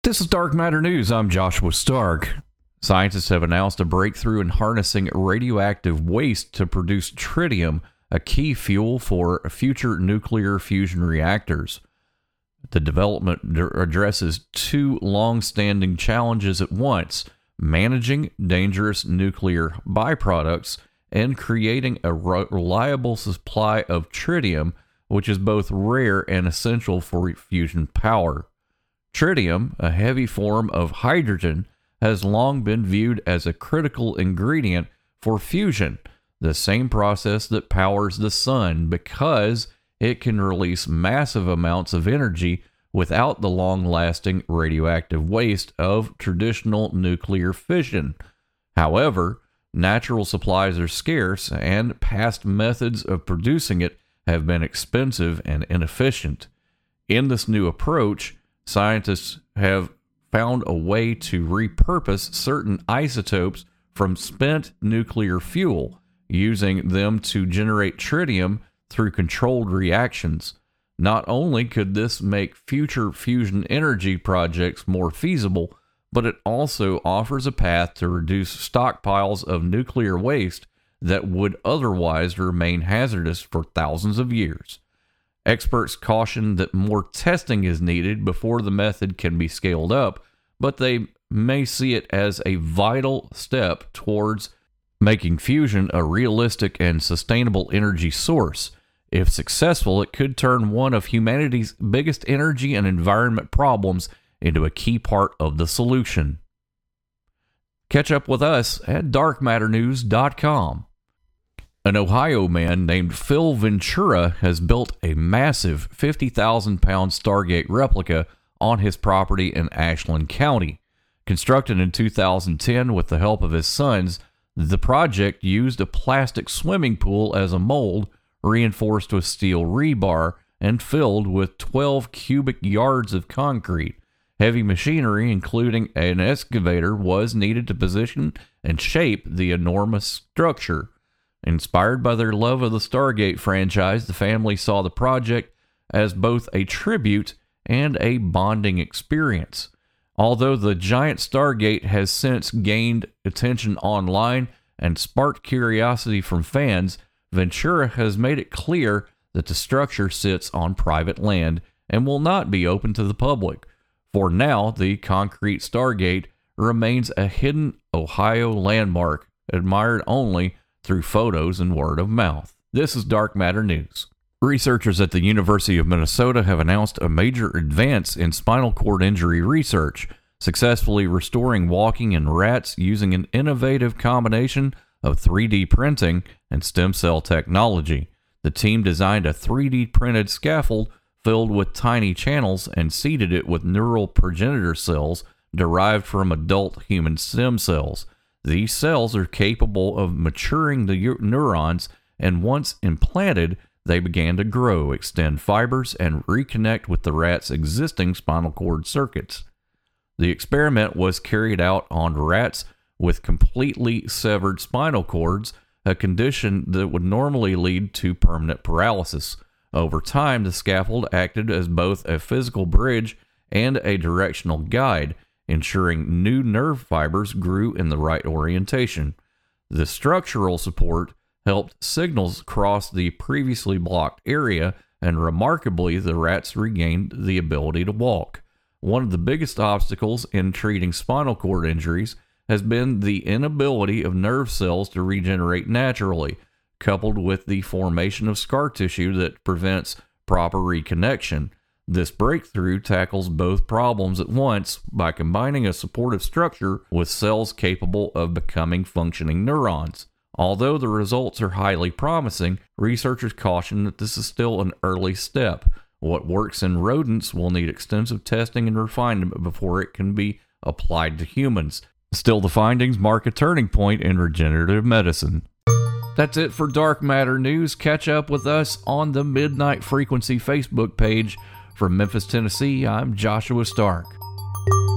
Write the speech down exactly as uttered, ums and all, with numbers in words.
This is Dark Matter News. I'm Joshua Stark. Scientists have announced a breakthrough in harnessing radioactive waste to produce tritium, a key fuel for future nuclear fusion reactors. The development d- addresses two long-standing challenges at once: managing dangerous nuclear byproducts and creating a re- reliable supply of tritium, which is both rare and essential for fusion power. Tritium, a heavy form of hydrogen, has long been viewed as a critical ingredient for fusion, the same process that powers the sun, because it can release massive amounts of energy without the long-lasting radioactive waste of traditional nuclear fission. However, natural supplies are scarce, and past methods of producing it have been expensive and inefficient. In this new approach, scientists have found a way to repurpose certain isotopes from spent nuclear fuel, using them to generate tritium through controlled reactions. Not only could this make future fusion energy projects more feasible, but it also offers a path to reduce stockpiles of nuclear waste that would otherwise remain hazardous for thousands of years. Experts caution that more testing is needed before the method can be scaled up, but they may see it as a vital step towards making fusion a realistic and sustainable energy source. If successful, it could turn one of humanity's biggest energy and environment problems into a key part of the solution. Catch up with us at dark matter news dot com. An Ohio man named Phil Ventura has built a massive fifty thousand pound Stargate replica on his property in Ashland County. Constructed in two thousand ten with the help of his sons, the project used a plastic swimming pool as a mold, reinforced with steel rebar, and filled with twelve cubic yards of concrete. Heavy machinery, including an excavator, was needed to position and shape the enormous structure. Inspired by their love of the Stargate franchise, the family saw the project as both a tribute and a bonding experience. Although the giant Stargate has since gained attention online and sparked curiosity from fans, Ventura has made it clear that the structure sits on private land and will not be open to the public. For now, the concrete Stargate remains a hidden Ohio landmark, admired only through photos and word of mouth. This is Dark Matter News. Researchers at the University of Minnesota have announced a major advance in spinal cord injury research, successfully restoring walking in rats using an innovative combination of three D printing and stem cell technology. The team designed a three D printed scaffold filled with tiny channels and seeded it with neural progenitor cells derived from adult human stem cells. These cells are capable of maturing the neurons, and once implanted, they began to grow, extend fibers, and reconnect with the rat's existing spinal cord circuits. The experiment was carried out on rats with completely severed spinal cords, a condition that would normally lead to permanent paralysis. Over time, the scaffold acted as both a physical bridge and a directional guide, ensuring new nerve fibers grew in the right orientation. The structural support helped signals cross the previously blocked area, and remarkably, the rats regained the ability to walk. One of the biggest obstacles in treating spinal cord injuries has been the inability of nerve cells to regenerate naturally, coupled with the formation of scar tissue that prevents proper reconnection. This breakthrough tackles both problems at once by combining a supportive structure with cells capable of becoming functioning neurons. Although the results are highly promising, researchers caution that this is still an early step. What works in rodents will need extensive testing and refinement before it can be applied to humans. Still, the findings mark a turning point in regenerative medicine. That's it for Dark Matter News. Catch up with us on the Midnight Frequency Facebook page. From Memphis, Tennessee, I'm Joshua Stark.